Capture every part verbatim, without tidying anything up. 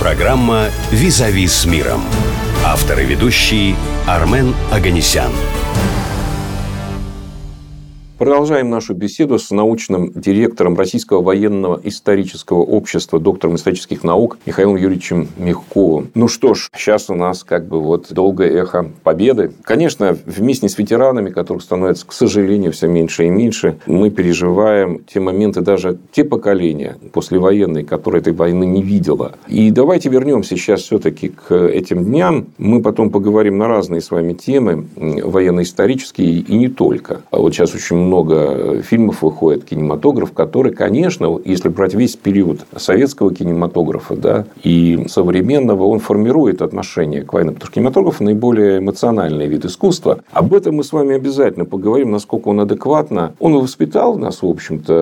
Программа «Визави с миром». Автор и ведущий Армен Оганесян. Продолжаем нашу беседу с научным директором Российского военного исторического общества, доктором исторических наук Михаилом Юрьевичем Мягковым. Ну что ж, сейчас у нас как бы вот долгое эхо победы. Конечно, вместе с ветеранами, которых становится, к сожалению, все меньше и меньше, мы переживаем те моменты, даже те поколения послевоенные, которые этой войны не видело. И давайте вернемся сейчас все-таки к этим дням. Мы потом поговорим на разные с вами темы, военно-исторические и не только. А вот сейчас очень много фильмов выходит, кинематограф, который, конечно, если брать весь период советского кинематографа, да, и современного, он формирует отношение к войне. Потому что кинематограф – наиболее эмоциональный вид искусства. Об этом мы с вами обязательно поговорим, насколько он адекватно. Он воспитал нас, в общем-то,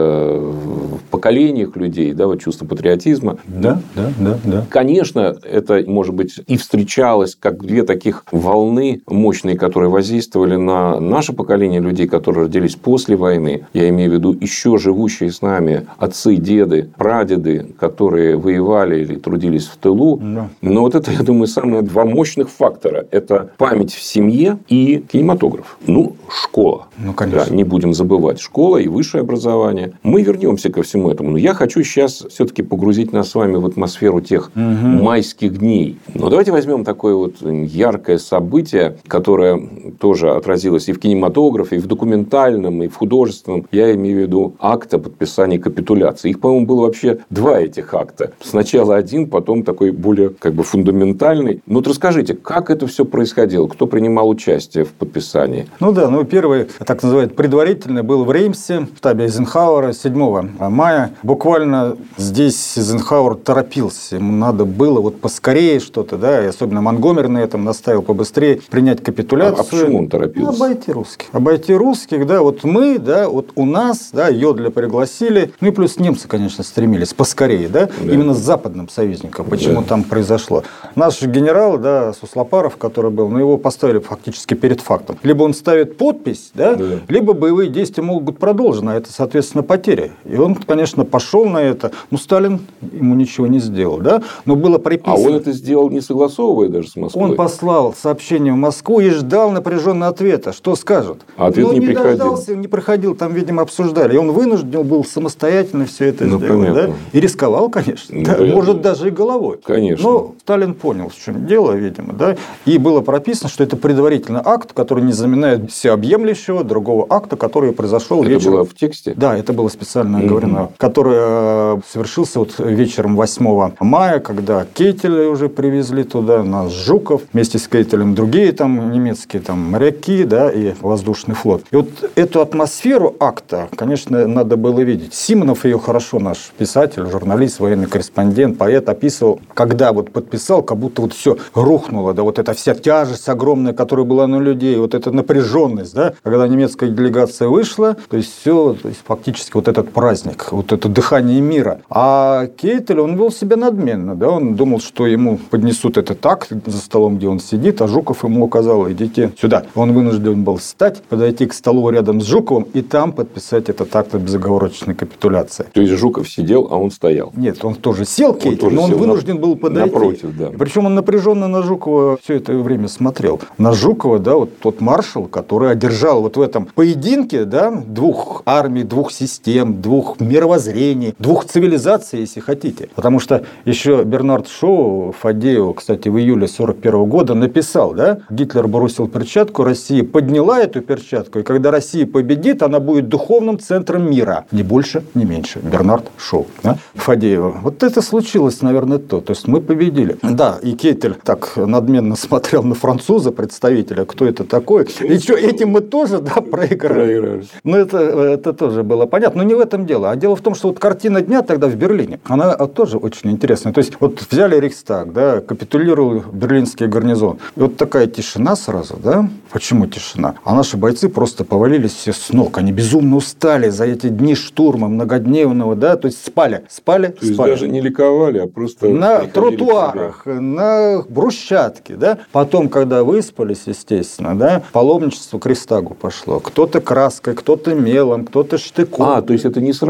в поколениях людей, да, вот чувство патриотизма. Да, да, да, да. Конечно, это, может быть, и встречалось как две таких волны мощные, которые воздействовали на наше поколение людей, которые родились после После войны, я имею в виду еще живущие с нами отцы, деды, прадеды, которые воевали или трудились в тылу. Да. Но вот это, я думаю, самые два мощных фактора. Это память в семье и кинематограф. Ну, школа. Ну, конечно. Да, не будем забывать. Школа и высшее образование. Мы вернемся ко всему этому. Но я хочу сейчас все-таки погрузить нас с вами в атмосферу тех угу. майских дней. Но давайте возьмем такое вот яркое событие, которое тоже отразилось и в кинематографе, и в документальном, и в художественном, я имею в виду акт о подписании капитуляции. Их, по-моему, было вообще два этих акта. Сначала один, потом такой более как бы фундаментальный. Ну, вот расскажите, как это все происходило? Кто принимал участие в подписании? Ну да, ну первый, так называемый, предварительный был в Реймсе, в штабе Эйзенхауэра седьмого мая. Буквально здесь Эйзенхауэр торопился. Ему надо было вот поскорее что-то, да, и особенно Монгомери на этом наставил побыстрее принять капитуляцию. А, а почему он торопился? Обойти русских. Обойти русских, да, вот мы, да, вот у нас, да, Йодля пригласили, ну и плюс немцы, конечно, стремились поскорее, да, да. именно с западным союзником, почему да. там произошло. Наш генерал, да, Суслопаров, который был, ну его поставили фактически перед фактом. Либо он ставит подпись, да, да. либо боевые действия могут быть продолжены, а это, соответственно, потери. И он, конечно, пошел на это, но Сталин ему ничего не сделал, да, но было приписано. А он это сделал, не согласовывая даже с Москвой? Он послал сообщение в Москву и ждал напряженного ответа, что скажет. А ответ но не не приходил. Дождался, не проходил, там, видимо, обсуждали. И он вынужден был самостоятельно все это ну, сделать. Да? И рисковал, конечно. Ну, да? Может, даже и головой. Конечно. Но Сталин понял, в чем дело, видимо. Да? И было прописано, что это предварительный акт, который не заменяет всеобъемлющего другого акта, который произошел это вечером. Это было в тексте? Да, это было специально угу. говорено. Который совершился вот вечером восьмого мая, когда Кейтеля уже привезли туда, нас Жуков, вместе с Кейтелем другие там немецкие там, моряки, да, и воздушный флот. И вот эту атмосферу акта, конечно, надо было видеть. Симонов ее хорошо, наш писатель, журналист, военный корреспондент, поэт, описывал, когда вот подписал, как будто вот все рухнуло, да, вот эта вся тяжесть огромная, которая была на людей, вот эта напряженность, да, когда немецкая делегация вышла, то есть все, то есть фактически вот этот праздник, вот это дыхание мира. А Кейтель, он вел себя надменно, да, он думал, что ему поднесут этот акт за столом, где он сидит, а Жуков ему указал, идите сюда. Он вынужден был встать, подойти к столу рядом с Жуковым и там подписать этот акт безоговорочной капитуляции. То есть Жуков сидел, а он стоял? Нет, он тоже сел, Кейтель, он тоже но он вынужден на... был подойти. Напротив, да. Причем он напряженно на Жукова все это время смотрел. На Жукова, да, вот тот маршал, который одержал вот в этом поединке, да, двух армий, двух систем, двух мировоззрений, двух цивилизаций, если хотите. Потому что еще Бернард Шоу Фадееву, кстати, в июле сорок первого года написал, да, Гитлер бросил перчатку, Россия подняла эту перчатку, и когда Россия победит, она будет духовным центром мира. Ни больше, ни меньше. Бернард Шоу. Да? Фадеева. Вот это случилось, наверное, то. То есть мы победили. Да, и Кейтель так надменно смотрел на француза, представителя, кто это такой. И что, этим мы тоже, да, проиграли. Ну, это, это тоже было понятно. Но не в этом дело. А дело в том, что вот картина дня тогда в Берлине, она тоже очень интересная. То есть вот взяли Рейхстаг, да, капитулировал берлинский гарнизон. И вот такая тишина сразу, да. Почему тишина? А наши бойцы просто повалились все с ног. Они безумно устали за эти дни штурма многодневного, да, то есть спали, спали, то есть спали. даже не ликовали, а просто на тротуарах, на брусчатке, да. Потом, когда выспались, естественно, да, паломничество к Рейхстагу пошло. Кто-то краской, кто-то мелом, кто-то штыком. А, то есть это не сразу началось?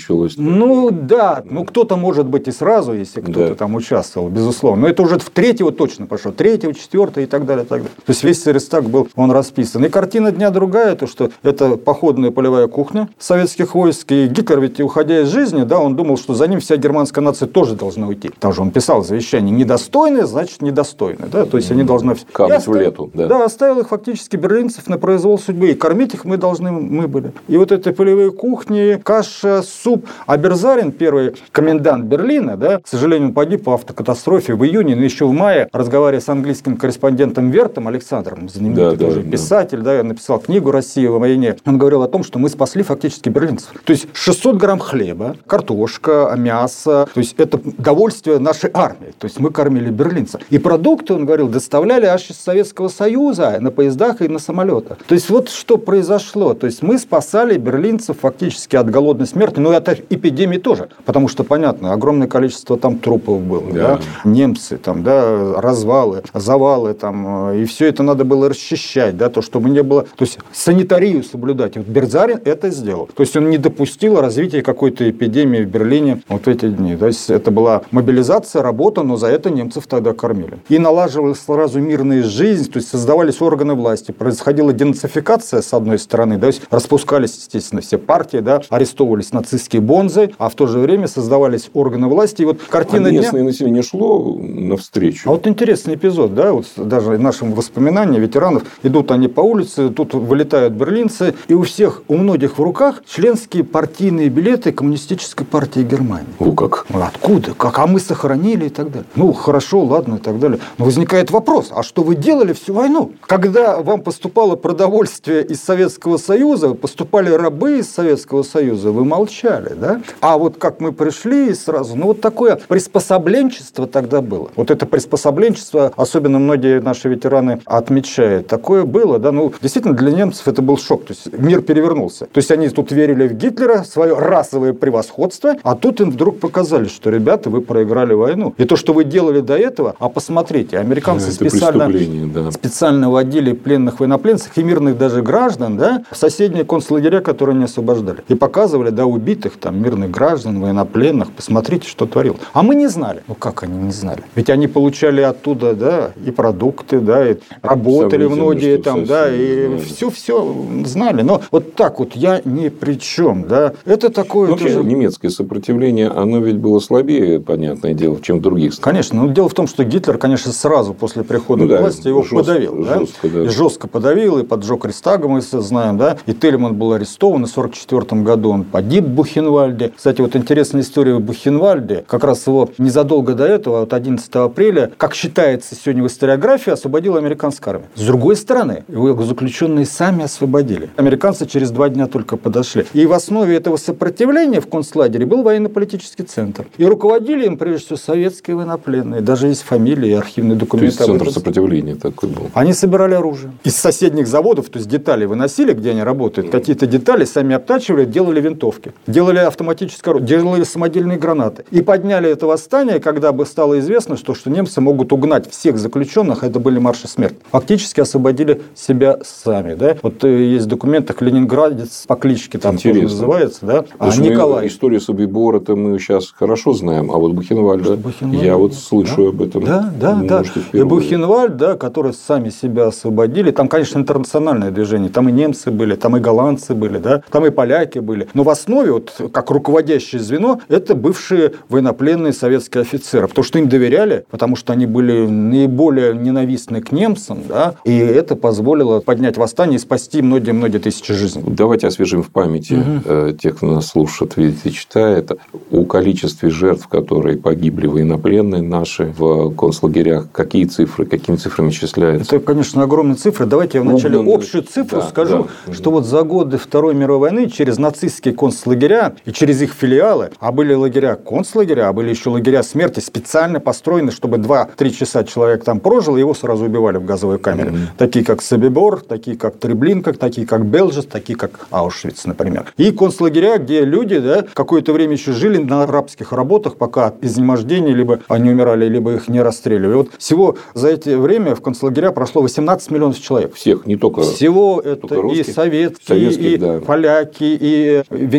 началось. Ну да, ну кто-то может быть и сразу, если кто-то Да. там участвовал, безусловно. Но это уже в третьего точно пошло, третьего, четвертого и так далее, и так далее. То есть весь Рейхстаг был, он расписан. И картина дня другая, то что это походная полевая кухня советских войск. И Гитлер ведь, уходя из жизни, да, он думал, что за ним вся германская нация тоже должна уйти. Там же он писал в завещании: недостойные, значит недостойные. Да? То есть они должны... Кануть И в оставил- лету. Да. Да, оставил их фактически берлинцев на произвол судьбы. И кормить их мы должны мы были. И вот эти полевые кухни, каша, суп. А Берзарин, первый комендант Берлина, да, к сожалению, он погиб по автокатастрофе в июне, но еще в мае, разговаривая с английским корреспондентом Вертом Александром, знаменитый Да, да, тоже да. писатель, да, написал книгу «Россия в войне», он говорил о том, что мы спасли фактически берлинцев. То есть шестьсот грамм хлеба, картошка, мясо, то есть это довольствие нашей армии. То есть мы кормили берлинцев. И продукты, он говорил, доставляли аж из Советского Союза на поездах и на самолетах. То есть вот что произошло. То есть мы спасали берлинцев фактически от голодной смерти, но и от эпидемии тоже. Потому что, понятно, огромное количество там трупов было. Да. Да? Немцы, там, да, развалы, завалы, там, и все это надо было расчищать, да, то, чтобы не было... То есть санитарию соблюдать. И вот Берзарин это сделал. То есть он не допустил развития какой-то эпидемии в Берлине вот в эти дни. То есть это была мобилизация, работа, но за это немцев тогда кормили. И налаживалась сразу мирная жизнь, то есть создавались органы власти. Происходила денацификация, с одной стороны, да, то есть распускались, естественно, все партии, да, арестовывались нацистские бонзы, а в то же время создавались органы власти. И вот картина А дня... местное население шло навстречу. А вот интересный эпизод, да, вот даже нашим воспоминаниям ветеранов, идут они по улице, тут вылетают берлинцы, и у всех, у многих в руках членские партийные билеты Коммунистической партии Германии. О, как. Откуда? Как? А мы сохранили и так далее. Ну, хорошо, ладно и так далее. Но возникает вопрос, а что вы делали всю войну? Когда вам поступало продовольствие из Советского Союза, поступали рабы из Советского Союза, вы молчали, да? А вот как мы пришли и сразу, ну, вот такое приспособленчество тогда было. Вот это приспособленчество, особенно многие наши ветераны отмечают, такое было, да, ну, действительно, для немцев это был шок, то есть мир перевернулся. То есть они тут верили в Гитлера, свое расовое превосходство, а тут им вдруг показали, что, ребята, вы проиграли войну. И то, что вы делали до этого, а посмотрите, американцы Это специально, преступление, да. специально водили пленных военнопленцев и мирных даже граждан, да, в соседние концлагеря, которые не освобождали. И показывали, да, убитых там мирных граждан, военнопленных, посмотрите, что творил. А мы не знали. Ну, как они не знали? Ведь они получали оттуда, да, и продукты, да, и работали Сомнительно, многие что там, да, совсем и знали. все-все знали. Но вот так вот я ни при чем, да. Это такое Ну, вообще, тоже... немецкое сопротивление, оно ведь было слабее, понятное дело, чем в других странах. Конечно, но дело в том, что Гитлер, конечно, сразу после прихода Ну к да, власти его жестко- подавил. Да? жестко, да. И жестко подавил, и поджег Рейхстага, мы все знаем, да. И Тельман был арестован, и в сорок четвёртом году он погиб в Бухенвальде. Кстати, вот интересная история в Бухенвальде. Как раз его незадолго до этого, вот одиннадцатого апреля, как считается сегодня в историографии, освободила американская армия. С другой стороны, его заключенные сами освободили. Американцы через два дня только подошли. И в основе этого сопротивления в концлагере был военно-политический центр. И руководили им, прежде всего, советские военнопленные. Даже есть фамилии и архивные То документы. есть об центр этом. сопротивления такой был. Они собирали оружие. Из соседних заводов, то есть детали выносили, где они работают, какие-то детали сами обтачивали, делали винтовки, делали автоматическое оружие, делали самодельные гранаты. И подняли это восстание, когда бы стало известно, что, что немцы могут угнать всех заключенных, это были марши смерти. Фактически освободили себя сами. Да? Вот э, есть в документах ленинградец по кличке там тоже Интересно. называется, да? А Потому что мы Николай. историю Собибора-то мы сейчас хорошо знаем, а вот Бухенвальда, Бухенвальд, я вот да. слышу об этом. Да, да, может, да. и И впервые. Бухенвальд, да, которые сами себя освободили. Там, конечно, интернациональное движение. Там и немцы были, там и голландцы были, да, там и поляки были. Но в основе, вот, как руководящее звено, это бывшие военнопленные советские офицеры. Потому что им доверяли, потому что они были наиболее ненавистны к немцам, да, и это позволило поднять восстание и спасти многие-многие тысячи жизней. Давайте освежим в памяти угу. тех, кто нас слушает, видит и читает, о количестве жертв, которые погибли военнопленные наши в концлагерях. Какие цифры, какими цифрами исчисляются? Это, конечно, огромные цифры. Давайте я вначале Ну, ну, общую цифру да, скажу, да. что вот за годы Второй мировой войны через нацистские концлагеря и через их филиалы, а были лагеря концлагеря, а были еще лагеря смерти, специально построены, чтобы два-три часа человек там прожил, и его сразу убивали в газовой камере. Mm-hmm. Такие, как Собибор, такие, как Треблинка, такие, как Белжес, такие, как Аушвиц, например. И концлагеря, где люди, да, какое-то время еще жили на рабских работах, пока от изнемождения либо они умирали, либо их не расстреливали. Вот всего за это время в концлагеря прошло восемнадцать миллионов человек. Всех, не только... Всего это только и русских, советские, советских, и да. поляки, и венгерские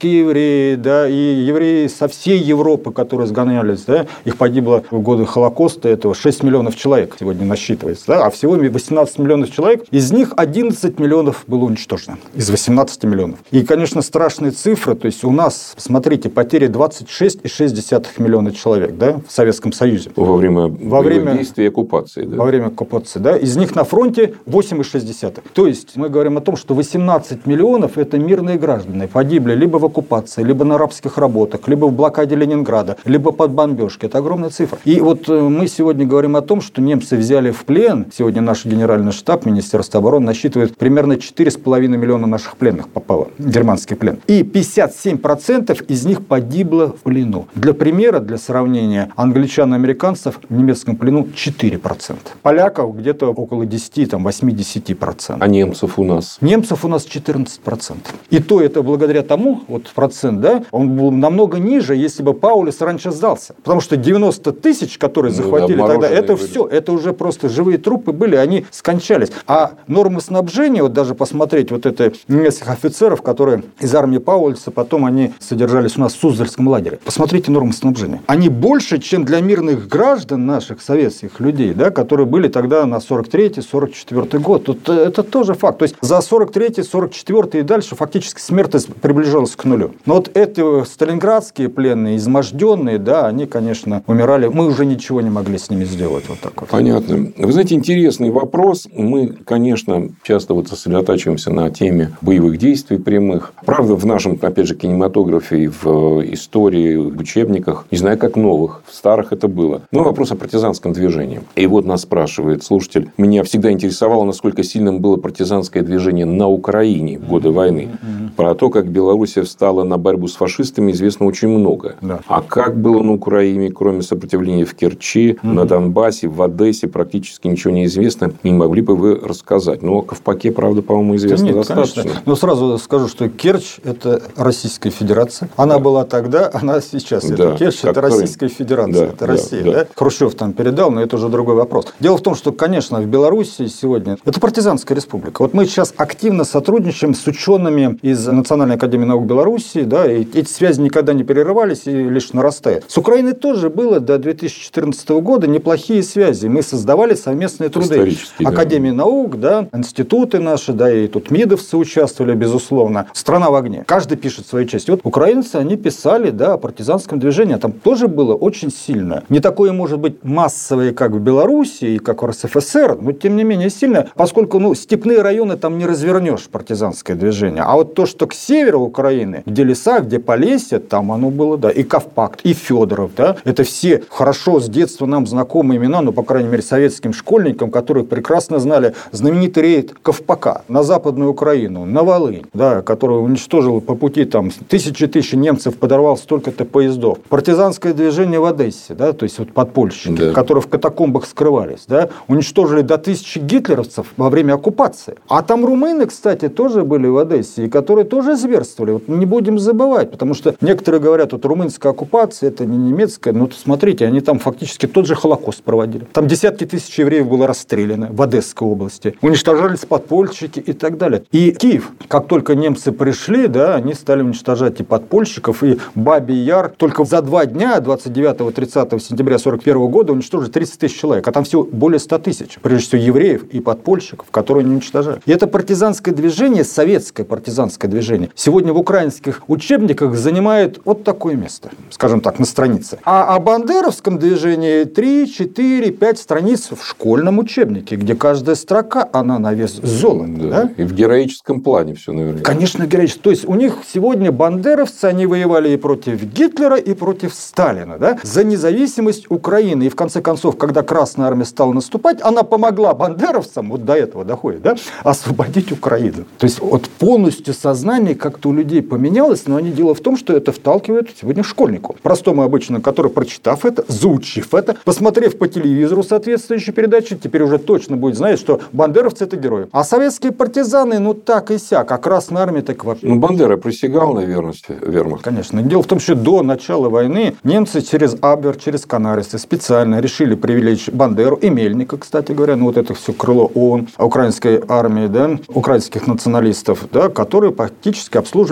русские евреи, да, и евреи со всей Европы, которые сгонялись, да, их погибло в годы Холокоста, этого шесть миллионов человек сегодня насчитывается, да, а всего восемнадцать миллионов человек, из них одиннадцать миллионов было уничтожено, из восемнадцати миллионов. И, конечно, страшные цифры, то есть у нас, смотрите, потери двадцать шесть целых шесть десятых миллиона человек, да, в Советском Союзе. Во время, во время действий и оккупации. Да? Во время оккупации, да, из них на фронте восемь целых шесть десятых. То есть мы говорим о том, что восемнадцать миллионов – это мирные граждане, погибли либо в оккупации, либо на рабских работах, либо в блокаде Ленинграда, либо под бомбежкой. Это огромная цифра. И вот мы сегодня говорим о том, что немцы взяли в плен, сегодня наш генеральный штаб, Министерство обороны насчитывает примерно четыре с половиной миллиона наших пленных попало в германский плен. И пятьдесят семь процентов из них погибло в плену. Для примера, для сравнения, англичан и американцев в немецком плену четыре процента. Поляков где-то около десять-восемьдесят процентов. А немцев у нас? Немцев у нас четырнадцать процентов. И то это благодаря тому, вот процент, да, он был намного ниже, если бы Паулюс раньше сдался. Потому что девяносто тысяч, которые захватили ну, да, тогда, это были. Все, это уже просто живые трупы были, они скончались. А нормы снабжения, вот даже посмотреть вот это нескольких офицеров, которые из армии Паулюса, потом они содержались у нас в Суздальском лагере. Посмотрите нормы снабжения. Они больше, чем для мирных граждан наших советских людей, да, которые были тогда на сорок третий — сорок четвёртый год. Тут это тоже факт. То есть за сорок третий — сорок четвёртый и дальше фактически смертность приближалась к нулю. Но вот эти сталинградские пленные, изможденные, да, они, конечно, умирали. Мы уже ничего не могли с ними сделать. Вот так вот. Понятно. Вы знаете, интересный вопрос. Мы, конечно, часто вот сосредотачиваемся на теме боевых действий прямых. Правда, в нашем, опять же, кинематографе и в истории, в учебниках, не знаю, как новых, в старых это было. Но вопрос о партизанском движении. И вот нас спрашивает слушатель. Меня всегда интересовало, насколько сильным было партизанское движение на Украине в годы войны. Mm-hmm. Про то, как Белоруссия встала на борьбу с фашистами, известно очень много. Да. А как было на Украине, кроме сопротивления в Керчи, mm-hmm. на Донбассе, в Одессе, практически ничего не известно. Не могли бы вы рассказать? Но о Ковпаке, правда, по-моему, известно да нет, достаточно. Конечно. Но сразу скажу, что Керчь – это Российская Федерация. Она да. была тогда, она сейчас. Да. Это Керчь – это Российская Федерация. Да. Это Россия. Да. Да. Хрущев там передал, но это уже другой вопрос. Дело в том, что, конечно, в Белоруссии сегодня это партизанская республика. Вот мы сейчас активно сотрудничаем с учеными из Национальной академии наук Белоруссии, да, и эти связи никогда не прерывались и лишь нарастают. С Украиной тоже было до две тысячи четырнадцатого года неплохие связи. Мы создавали совместные труды. Академии да. наук, да, институты наши, да, и тут МИДовцы участвовали, безусловно. Страна в огне. Каждый пишет свою часть. Вот украинцы, они писали, да, о партизанском движении. Там тоже было очень сильно. Не такое, может быть, массовое, как в Беларуси и как в эр эс эф эс эр, но тем не менее сильное, поскольку, ну, степные районы там не развернешь партизанское движение. А вот то, что к северу Украины, где леса, где Полесье, там оно было, да, и Ковпак, и Федоров, да, это все хорошо с детства нам знакомые имена, ну, по крайней мере, советским школьникам, которые прекрасно знали знаменитый рейд Ковпака на Западную Украину, на Волынь, да, который уничтожил по пути там тысячи тысяч немцев, подорвал столько-то поездов. Партизанское движение в Одессе, да, то есть вот подпольщики, да. которые в катакомбах скрывались, да, уничтожили до тысячи гитлеровцев во время оккупации. А там румыны, кстати, тоже были в Одессе, и которые тоже зверствовали. Вот не будем забывать, потому что некоторые говорят, вот румынская оккупация, это не немецкая, но смотрите, они там фактически тот же Холокост проводили. Там десятки тысяч евреев было расстреляно в Одесской области, уничтожались подпольщики и так далее. И Киев, как только немцы пришли, да, они стали уничтожать и подпольщиков, и Бабий Яр. Только за два дня, двадцать девятого — тридцатого сентября сорок первого года, уничтожили тридцать тысяч человек, а там всего более ста тысяч, прежде всего евреев и подпольщиков, которые они уничтожали. И это партизанское движение, советское партизанское движение, сегодня в украинских учебниках занимает вот такое место, скажем так, на странице. А о бандеровском движении три, четыре, пять страниц в школьном учебнике, где каждая строка, она на вес золота. Да. Да? И в героическом плане все наверняка. Конечно, героически. То есть у них сегодня бандеровцы, они воевали и против Гитлера, и против Сталина, да? За независимость Украины. И в конце концов, когда Красная Армия стала наступать, она помогла бандеровцам, вот до этого доходит, да, освободить Украину. То есть вот полностью сознание как-то у людей поменялось, но они, дело в том, что это вталкивают сегодня школьнику. Простому обычно, который, прочитав это, заучив это, посмотрев по телевизору соответствующие передачи, теперь уже точно будет знать, что бандеровцы — это герои. А советские партизаны, ну так и сяк, а Красная Армия так вообще. Ну, Бандера присягал на верность вермахту. Конечно. Дело в том, что до начала войны немцы через Абвер, через Канарисы специально решили привлечь Бандеру и Мельника, кстати говоря, ну вот это все крыло ООН, украинской армии, да, украинских националистов, да, которые практически обслуживали германские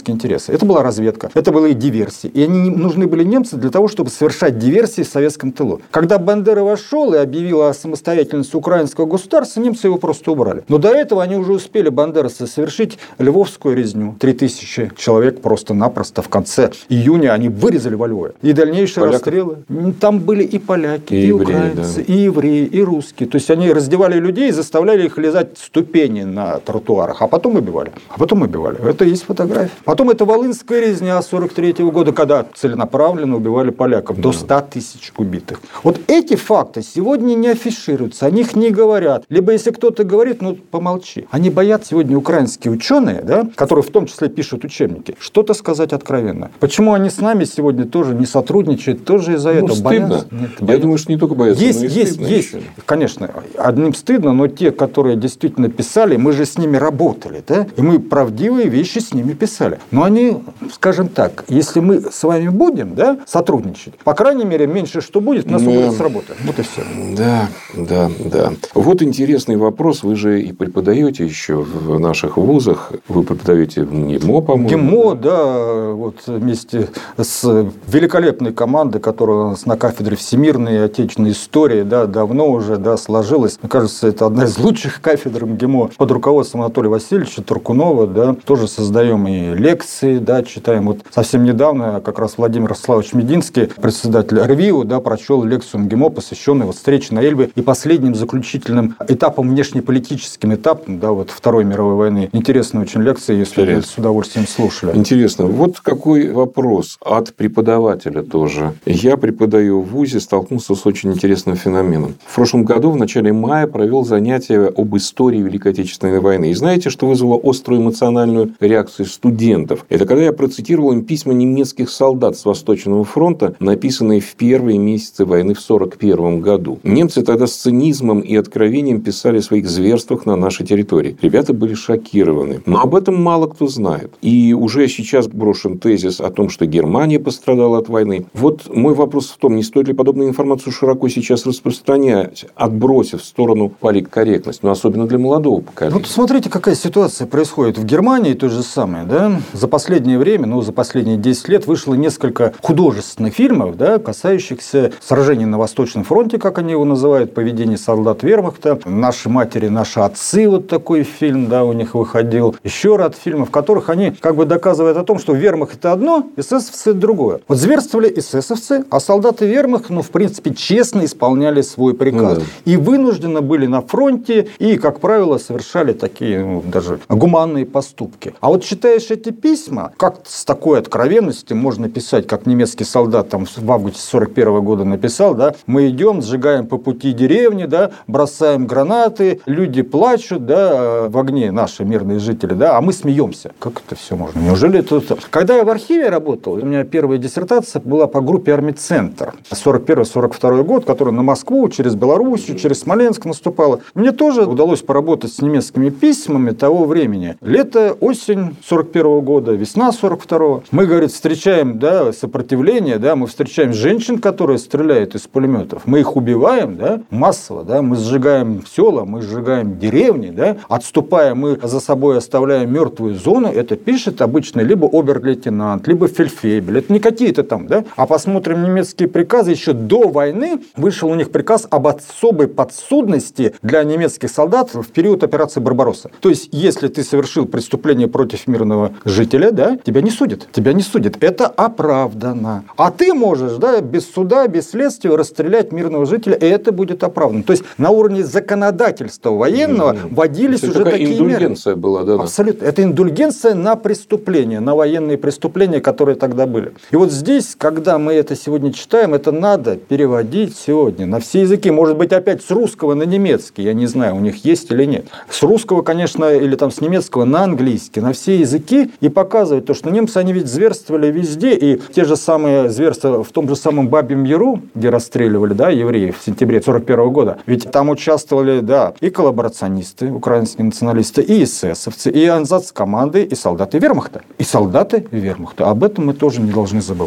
немецкие интересы. Это была разведка, это были и диверсии. И они нужны были немцы для того, чтобы совершать диверсии в советском тылу. Когда Бандера вошел и объявил о самостоятельности украинского государства, немцы его просто убрали. Но до этого они уже успели, бандеровцы, совершить львовскую резню. Три тысячи человек просто-напросто в конце июня они вырезали во Львове. И дальнейшие Поляков? расстрелы. Там были и поляки, и, и евреи, украинцы, да. и евреи, и русские. То есть они раздевали людей и заставляли их лизать ступени на тротуарах, а потом убивали. А потом убивали. Это есть фотография. Потом это Волынская резня сорок третьего года, когда целенаправленно убивали поляков. Да. До ста тысяч убитых. Вот эти факты сегодня не афишируются, о них не говорят. Либо если кто-то говорит, ну помолчи. Они боятся сегодня украинские ученые, да, которые в том числе пишут учебники, что-то сказать откровенно. Почему они с нами сегодня тоже не сотрудничают, тоже из-за ну, этого стыдно. Боятся? Нет, Я боятся. думаю, что не только боятся, есть, но и есть, стыдно есть. еще. Конечно, одним стыдно, но те, которые действительно писали, мы же с ними работали, да, и мы правдивые вещи с ними писали. Но они, скажем так, если мы с вами будем, да, сотрудничать, по крайней мере, меньше что будет, у нас да. будет с работы. Вот и все. Да, да, да. Вот интересный вопрос. Вы же и преподаете еще в наших вузах. Вы преподаете в ГИМО, по-моему. ГИМО, да, вот вместе с великолепной командой, которая у нас на кафедре всемирной и отечественной истории, да, давно уже, да, сложилась. Мне кажется, это одна из лучших кафедр МГИМО под руководством Анатолия Васильевича Туркунова, да, тоже создаем и лекции, да, читаем. Вот совсем недавно как раз Владимир Рославович Мединский, председатель РВИУ, да, прочел лекцию МГИМО, посвященную вот встрече на Эльбе и последним заключительным этапом, внешнеполитическим этапом, да, вот Второй мировой войны. Интересная очень лекция, если вы с удовольствием слушали. Интересно. Вот какой вопрос от преподавателя тоже. Я преподаю в ВУЗе, столкнулся с очень интересным феноменом. В прошлом году, в начале мая, провел занятие об истории Великой Отечественной войны. И знаете, что вызвало острую эмоциональную реакцию студентов? Это когда я процитировал им письма немецких солдат с Восточного фронта, написанные в первые месяцы войны в сорок первом году. Немцы тогда с цинизмом и откровением писали о своих зверствах на нашей территории. Ребята были шокированы. Но об этом мало кто знает. И уже сейчас брошен тезис о том, что Германия пострадала от войны. Вот мой вопрос в том, не стоит ли подобную информацию широко сейчас распространять, отбросив в сторону политкорректность, но особенно для молодого поколения. Вот смотрите, какая ситуация происходит в Германии, то же самое, да? За последнее время, ну, за последние десять лет вышло несколько художественных фильмов, да, касающихся сражений на Восточном фронте, как они его называют, поведение солдат вермахта, «Наши матери, наши отцы», вот такой фильм, да, у них выходил, еще ряд фильмов, в которых они как бы доказывают о том, что вермахт это одно, эсэсовцы это другое. Вот зверствовали эсэсовцы, а солдаты вермахта, ну, в принципе, честно исполняли свой приказ. Ну, да. И вынуждены были на фронте, и, как правило, совершали такие, ну, даже гуманные поступки. А вот читаешь эти письма, как с такой откровенностью можно писать, как немецкий солдат там в августе сорок первого года написал, да, мы идем, сжигаем по пути деревни, да, бросаем гранаты, люди плачут, да, в огне наши мирные жители, да, а мы смеемся. Как это все можно? Неужели это... Когда я в архиве работал, у меня первая диссертация была по группе «Армицентр». сорок первый сорок второй год, которая на Москву, через Белоруссию, через Смоленск наступала. Мне тоже удалось поработать с немецкими письмами того времени. Лето, осень сорок первого года, весна сорок второго. Мы, говорит, встречаем, да, сопротивление, да, мы встречаем женщин, которые стреляют из пулеметов. Мы их убиваем, да, массово, да, мы сжигаем села, мы сжигаем деревни, да, отступая, мы за собой оставляем мертвую зону. Это пишет обычно либо обер-лейтенант, либо фельдфебель. Это не какие-то там, да. А посмотрим немецкие приказы. Еще до войны вышел у них приказ об особой подсудности для немецких солдат в период операции «Барбаросса». То есть, если ты совершил преступление против мирного жителя, да, тебя не судят. Тебя не судят. Это оправдано. А ты можешь, да, без суда, без следствия расстрелять мирного жителя, и это будет оправдано. То есть, на уровне законодательства военного mm-hmm. вводились это уже такие меры. Индульгенция была, да? Абсолютно. Это индульгенция на преступления, на военные преступления, которые тогда были. И вот здесь, когда мы это сегодня читаем, это надо переводить сегодня на все языки. Может быть, опять с русского на немецкий. Я не знаю, у них есть или нет. С русского, конечно, или там с немецкого на английский, на все языки. И показывать то, что немцы, они ведь зверствовали везде. И те же самые зверства в том же самом Бабьем Яру, где расстреливали, да, евреев в сентябре сорок первого года. Ведь там участвовали, да, и коллаборационисты, украинские националисты, и эсэсовцы, и ансатскоманды, и солдаты вермахта. И солдаты вермахта. Об этом мы тоже не должны забывать.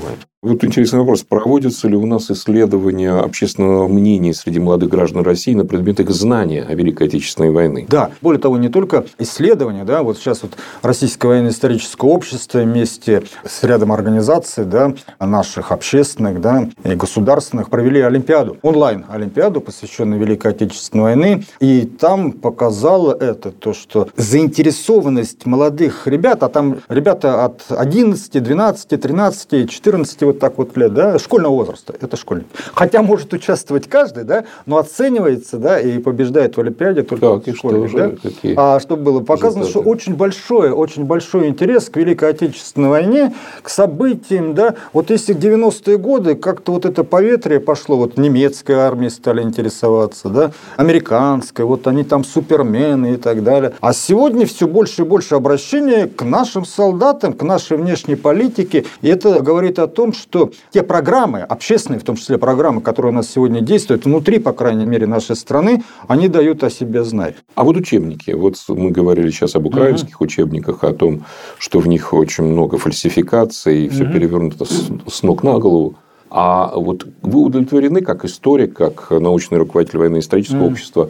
Вот интересный вопрос. Проводятся ли у нас исследования общественного мнения среди молодых граждан России на предмет их знания о Великой Отечественной войне? Да. Более того, не только исследования. Да, вот сейчас вот Российское военно-историческое общество вместе с рядом организаций, да, наших общественных, да, и государственных провели олимпиаду. Онлайн-олимпиаду, посвященную Великой Отечественной войне. И там показало это, то, что заинтересованность молодых ребят, а там ребята от одиннадцати, двенадцати, тринадцати, четырнадцати вот так вот лет, да, школьного возраста, это школьник. Хотя может участвовать каждый, да, но оценивается, да, и побеждает в Олимпиаде только так, школьник. Что да? же, какие а чтобы было показано, результаты? Что очень большой, очень большой интерес к Великой Отечественной войне, к событиям, да. Вот если в девяностые годы как-то вот это поветрие пошло, вот немецкой армией стали интересоваться, да, американской, вот они там супермены и так далее. А сегодня все больше и больше обращения к нашим солдатам, к нашей внешней политике. И это говорит о том, что те программы, общественные, в том числе программы, которые у нас сегодня действуют, внутри, по крайней мере, нашей страны, они дают о себе знать. А вот учебники. Вот мы говорили сейчас об украинских uh-huh. учебниках, о том, что в них очень много фальсификаций, и uh-huh. все перевернуто с, с ног на голову. А вот вы удовлетворены, как историк, как научный руководитель военно-исторического uh-huh. общества,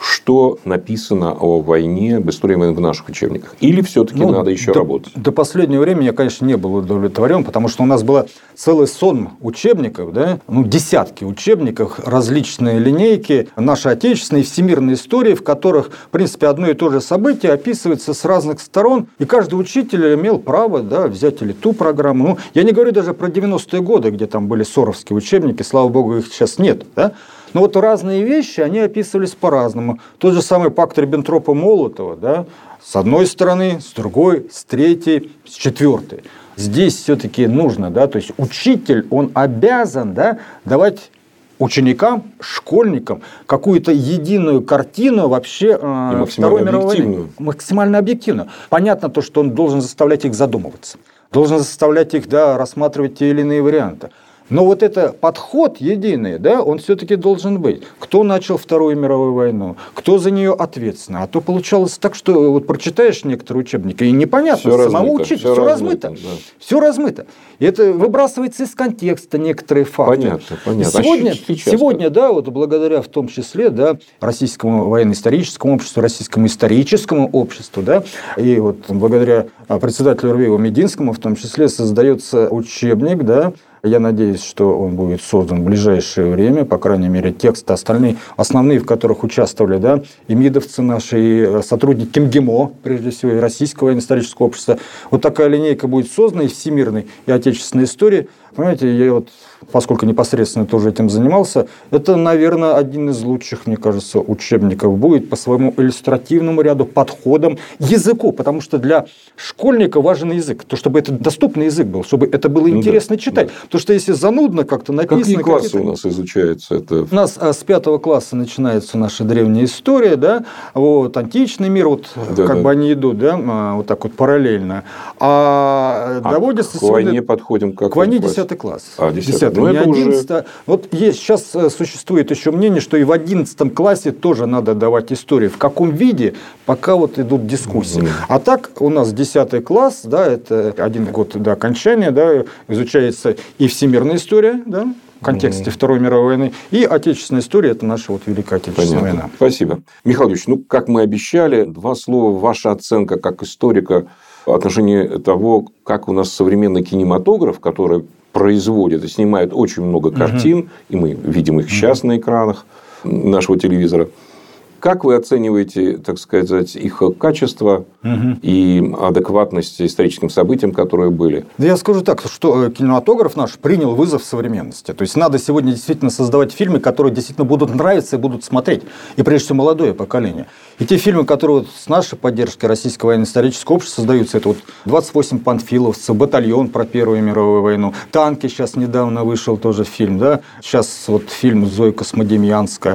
что написано о войне, об истории войны в наших учебниках? Или все-таки ну, надо еще до, работать? До последнего времени я, конечно, не был удовлетворен, потому что у нас было целый сон учебников, да, ну, десятки учебников, различные линейки нашей отечественной и всемирной истории, в которых, в принципе, одно и то же событие описывается с разных сторон, и каждый учитель имел право, да, взять или ту программу. Ну, я не говорю даже про девяностые годы, где там были соровские учебники, слава богу, их сейчас нет, да. Но вот разные вещи, они описывались по-разному. Тот же самый пакт Риббентропа-Молотова, да, с одной стороны, с другой, с третьей, с четвертой. Здесь все-таки нужно, да, то есть учитель, он обязан, да, давать ученикам, школьникам какую-то единую картину вообще э, Второй мировой войны. Максимально объективную. Понятно то, что он должен заставлять их задумываться, должен заставлять их, да, рассматривать те или иные варианты. Но вот этот подход единый, да, он все-таки должен быть. Кто начал Вторую мировую войну, кто за нее ответственный. А то получалось так, что вот прочитаешь некоторые учебники, и непонятно, все самому размыто, учителю, все, все размыто. размыто. Да. Все размыто. И это выбрасывается из контекста некоторые факты. Понятно, понятно. Сегодня, а сегодня да, вот благодаря в том числе, да, Российскому военно-историческому обществу, Российскому историческому обществу, да, и вот благодаря председателю РВИ Мединскому в том числе создается учебник, да. Я надеюсь, что он будет создан в ближайшее время, по крайней мере, тексты остальные, основные, в которых участвовали, да, и МИДовцы наши, и сотрудники МГИМО, прежде всего, и Российского военно-исторического общества. Вот такая линейка будет создана и всемирной, и отечественной истории. Понимаете, я вот, поскольку непосредственно тоже этим занимался, это, наверное, один из лучших, мне кажется, учебников будет по своему иллюстративному ряду, подходам, языку, потому что для школьника важен язык, то, чтобы это доступный язык был, чтобы это было интересно ну, да, читать. Да. Потому что если занудно как-то написано... Какие классы у нас изучаются? Это... У нас с пятого класса начинается наша древняя история, да, вот, античный мир, вот да, как да. бы они идут, да, вот так вот параллельно. А, а доводится... к войне подходим как? К войне десятый класс. А, десятый. Ну, не одиннадцатый. Уже... Вот есть, сейчас существует еще мнение, что и в одиннадцатом классе тоже надо давать историю. В каком виде, пока вот идут дискуссии. Mm-hmm. А так у нас десятый класс, да, это один год до окончания, да, изучается и всемирная история, да, в контексте mm-hmm. Второй мировой войны, и отечественная история, это наша вот Великая Отечественная Понятно. война. Спасибо. Михаил Юрьевич, ну, как мы обещали, два слова, ваша оценка как историка в отношении того, как у нас современный кинематограф, который производит и снимает очень много картин, угу. и мы видим их сейчас угу. на экранах нашего телевизора. Как вы оцениваете, так сказать, их качество угу. и адекватность историческим событиям, которые были? Да я скажу так, что кинематограф наш принял вызов современности. То есть надо сегодня действительно создавать фильмы, которые действительно будут нравиться и будут смотреть. И прежде всего молодое поколение. И те фильмы, которые вот с нашей поддержкой Российского военно-исторического общества создаются, это вот двадцать восемь панфиловцев, «Батальон» про Первую мировую войну, «Танки», сейчас недавно вышел тоже фильм, да, сейчас вот фильм Зои Космодемьянская.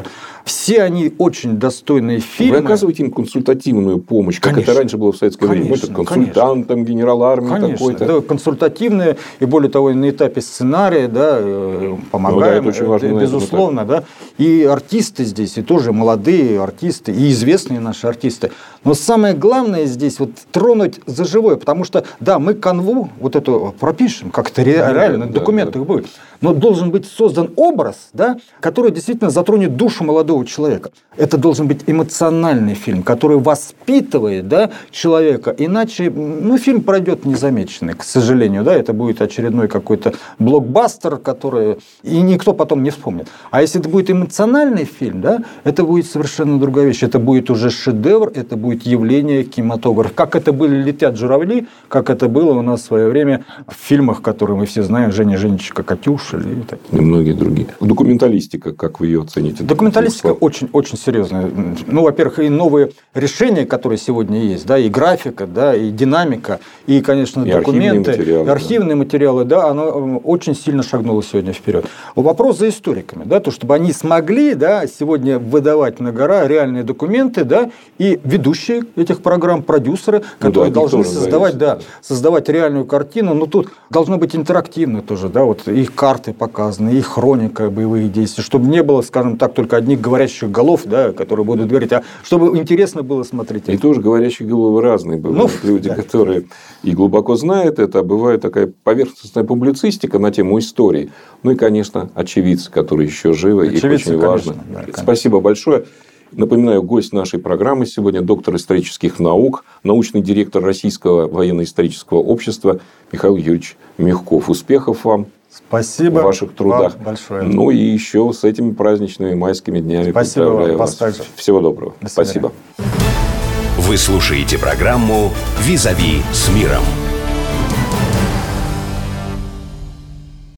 Все они очень достойные фильмы. Вы оказываете им консультативную помощь, как Конечно. это раньше было в советское время? Конечно, Мы консультант, там, генерал армии Конечно, такой-то. да, консультативные, и более того, на этапе сценария, да, помогаем, ну, да, это очень важно, безусловно, да. И артисты здесь, и тоже молодые артисты, и известные наши артисты. Но самое главное здесь вот тронуть за живое, потому что, да, мы канву вот эту пропишем, как это реально, в документах будет, но должен быть создан образ, да, который действительно затронет душу молодого человека. Это должен быть эмоциональный фильм, который воспитывает, да, человека, иначе, ну, фильм пройдет незамеченный, к сожалению, да, это будет очередной какой-то блокбастер, который и никто потом не вспомнит. А если это будет эмоциональный фильм, да, это будет совершенно другая вещь, это будет уже шедевр, это будет явление кинематографа. Как это были «Летят журавли», как это было у нас в свое время в фильмах, которые мы все знаем, «Женя, Женечка, Катюша» и, и многие другие. Документалистика, как вы ее оцените? Документалистика очень, очень серьезная. Ну, во-первых, и новые решения, которые сегодня есть, да, и графика, да, и динамика, и, конечно, и документы, архивные материалы, и архивные да. материалы, да, оно очень сильно шагнуло сегодня вперед. Вопрос за историками, да, то, чтобы они смогли, да, сегодня выдавать на гора реальные документы, да, и ведущие этих программ, продюсеры, которые ну, да, должны создавать, да, создавать реальную картину, но тут должно быть интерактивно тоже, да, вот их карты показаны, их хроника боевых действий, чтобы не было, скажем так, только одних говорящих голов, да, которые будут говорить, а чтобы интересно было смотреть. И тоже говорящие головы разные бывают. Ну, люди, да. которые и глубоко знают это, а бывает такая поверхностная публицистика на тему истории. Ну и, конечно, очевидцы, которые еще живы, очевидцы, их очень важно. Да, Спасибо большое. Напоминаю, гость нашей программы сегодня доктор исторических наук, научный директор Российского военно-исторического общества Михаил Юрьевич Мягков. Успехов вам! Спасибо в ваших трудах. Вам большое. Ну и еще с этими праздничными майскими днями. Спасибо поздравляю вам, вас. Всего доброго. Спасибо. Вы слушаете программу «Визави с миром».